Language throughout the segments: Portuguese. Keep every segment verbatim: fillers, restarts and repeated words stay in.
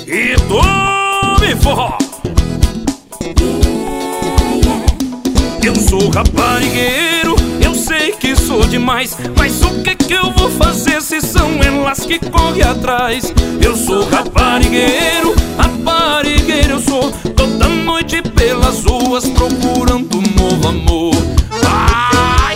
E tome forró. Eu sou raparigueiro, eu sei que sou demais, mas o que que eu vou fazer se são elas que correm atrás? Eu sou raparigueiro, raparigueiro eu sou, toda noite pelas ruas procurando um novo amor. Ai!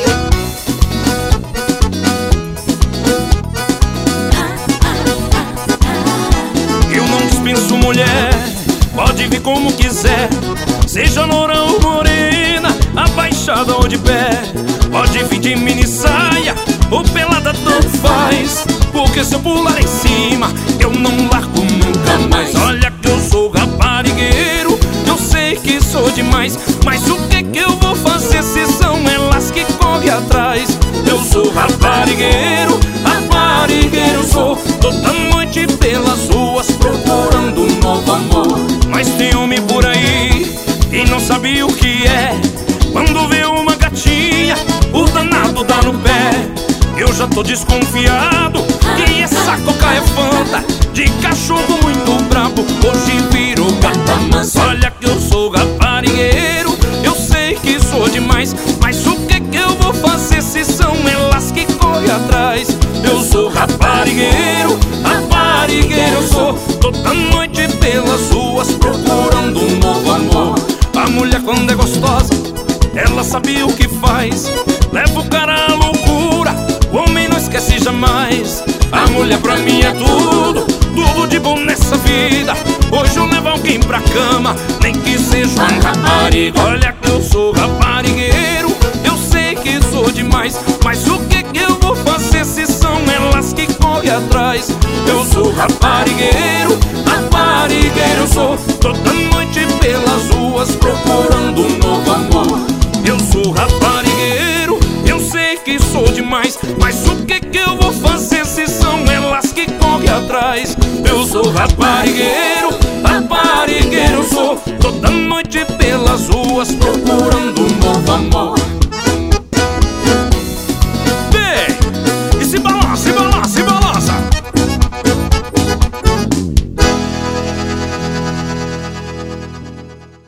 Eu não dispenso mulher, pode vir como quiser, seja loura ou morena, abaixada ou de pé, pode vir de mini saia ou pelada, tanto faz, porque se eu pular em cima eu não largo nunca mais. Olha que eu sou raparigueiro, eu sei que sou demais, mas o que que eu vou fazer se são elas que correm atrás? Eu sou raparigueiro, raparigueiro sou, toda noite pelas ruas procurando um novo amor. Mas tem homem por aí e não sabe o que é, quando vê uma gatinha o danado dá no pé. Eu já tô desconfiado que essa coca é fanta, de cachorro muito brabo hoje virou gata mansa. Olha que eu sou raparigueiro, eu sei que sou demais, mas o que que eu vou fazer se são elas que correm atrás? Eu sou raparigueiro, raparigueiro eu sou, toda noite pelas ruas procurando um novo amor. A mulher quando é gostosa, ela sabe o que faz, leva o cara à loucura, o homem não esquece jamais. A mulher pra mim é tudo, tudo de bom nessa vida. Hoje eu levo alguém pra cama, nem que seja um raparigo. Olha que eu sou raparigueiro, eu sei que sou demais, mas o que que eu vou fazer se são elas que correm atrás? Eu sou raparigueiro, raparigueiro eu sou, toda noite pelas ruas procurando um novo amor. Eu sou raparigueiro, eu sei que sou demais, mas o que que eu vou fazer se são elas que correm atrás? Eu sou raparigueiro, raparigueiro eu sou, toda noite pelas ruas procurando